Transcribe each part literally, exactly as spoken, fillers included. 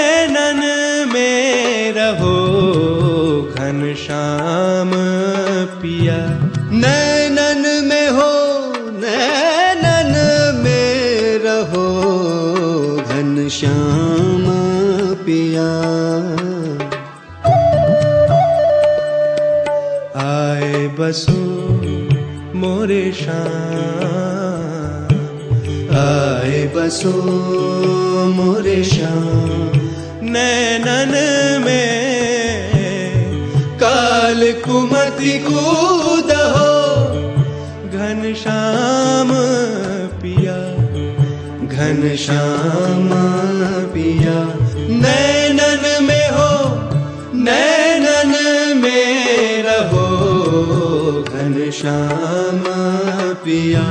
नैनन में रहो घनश्याम पिया। नैनन में हो, नैनन में रहो घनश्याम पिया। आए बसो मोरे श्याम, आए बसो मोरे श्याम। नैनन में काल कुमति कूदहो घनश्याम पिया, घनश्याम पिया। नैनन में हो, नैनन में रहो घनश्याम पिया।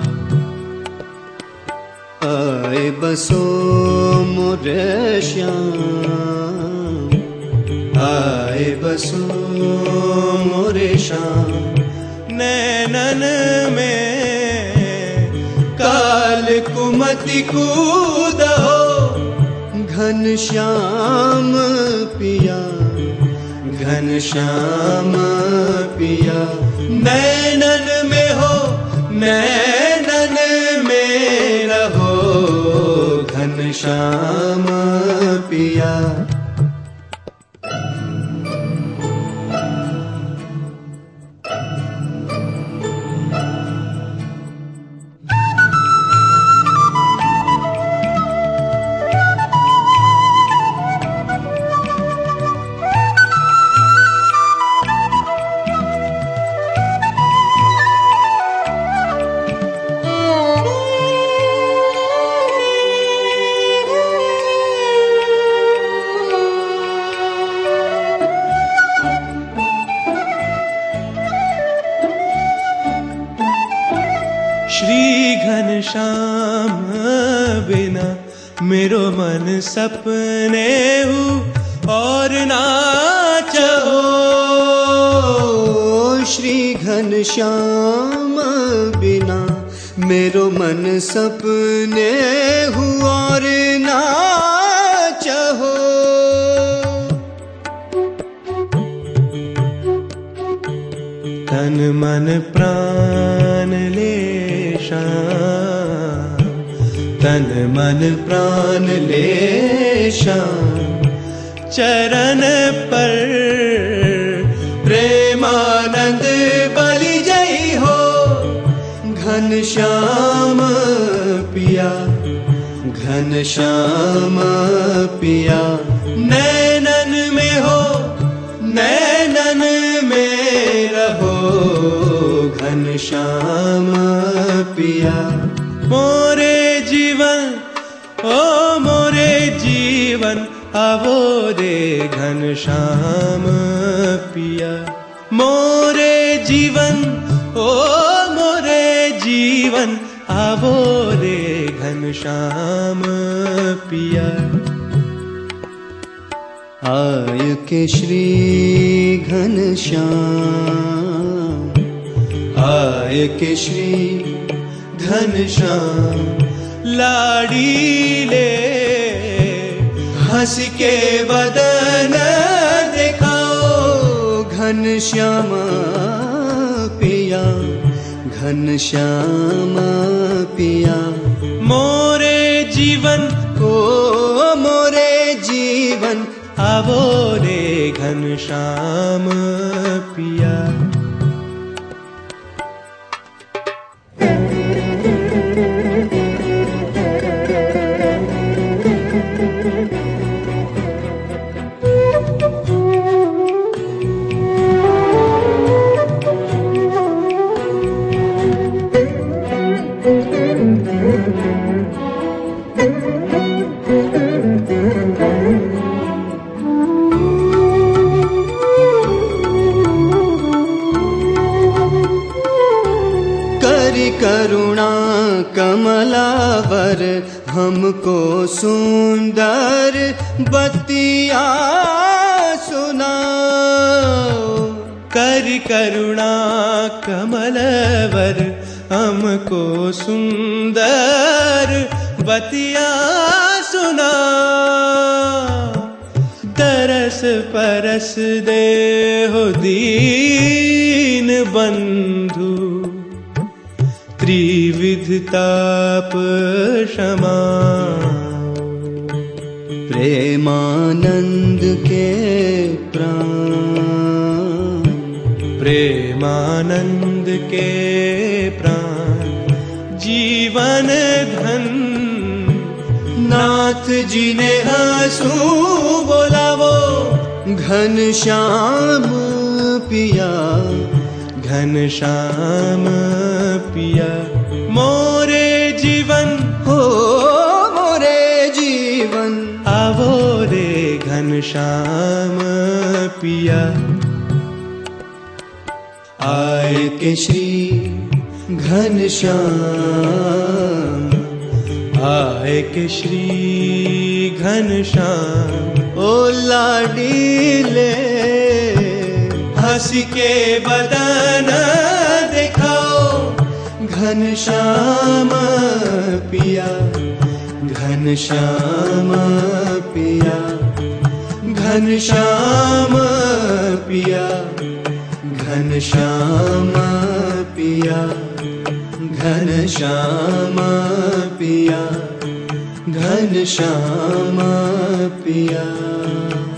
आए बसो मोरे श्याम, आए बसो मोरे श्याम। नैनन में काल कुमति कूदहो घनश्याम पिया, घनश्याम पिया। नैनन में हो, नैनन में रहो घनश्याम पिया। श्री घनश्याम बिना मेरो मन सपने हूँ और ना चाहो। श्री घनश्याम बिना मेरो मन सपने हूँ और ना चाहो। तन मन प्राण ले श्याम, तन मन प्राण ले श्याम। चरण पर प्रेमानंद बलि जई हो घनश्याम पिया, घनश्याम पिया। नैनन में हो, नैनन में रहो घनश्याम पिया। मोरे जीवन ओ मोरे जीवन आवो रे घनश्याम पिया। मोरे जीवन ओ मोरे जीवन आवो रे घनश्याम पिया। आय के श्री घनश्याम, आय के श्री घनश्याम। लाड़ी ले हंस के बदन दिखाओ घनश्याम पिया, घनश्याम पिया। मोरे जीवन ओ मोरे जीवन आवो रे घनश्याम पिया। करुणा कमलावर हमको सुंदर बतिया सुनाओ। कर करुणा कमलवर हमको सुंदर बतिया सुनाओ। रस परस दे हो दीन बंधु, त्रिविध ताप क्षमा। प्रेमानंद के प्राण, प्रेमानंद के प्राण जीवन धन। नाथ जी ने हंसू बोलावो घनश्याम पिया, घनश्याम पिया। मोरे जीवन हो मोरे जीवन, आवो रे घनश्याम पिया। आए के श्री घनश्याम, आए के श्री घनश्याम। ओ लाडीले हंस के बदन दिखाओ, घनश्याम पिया, घनश्याम पिया, घनश्याम पिया, घनश्याम पिया, घनश्याम पिया, घनश्याम पिया।